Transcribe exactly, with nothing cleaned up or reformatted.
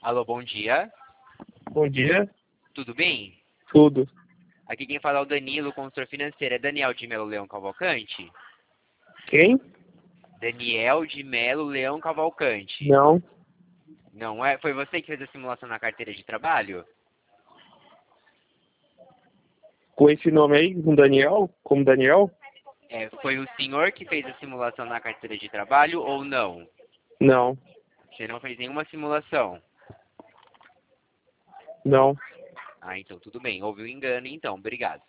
Alô, bom dia. Bom dia. Tudo bem? Tudo. Aqui quem fala é o Danilo, consultor financeiro. É Daniel de Melo Leão Cavalcante? Quem? Daniel de Melo Leão Cavalcante. Não. Não é? Foi você que fez a simulação na carteira de trabalho? Com esse nome aí, com Daniel? Como Daniel? É, foi o senhor que fez a simulação na carteira de trabalho ou não? Não. Você não fez nenhuma simulação? Não. Ah, então tudo bem. Houve um engano, então. Obrigado.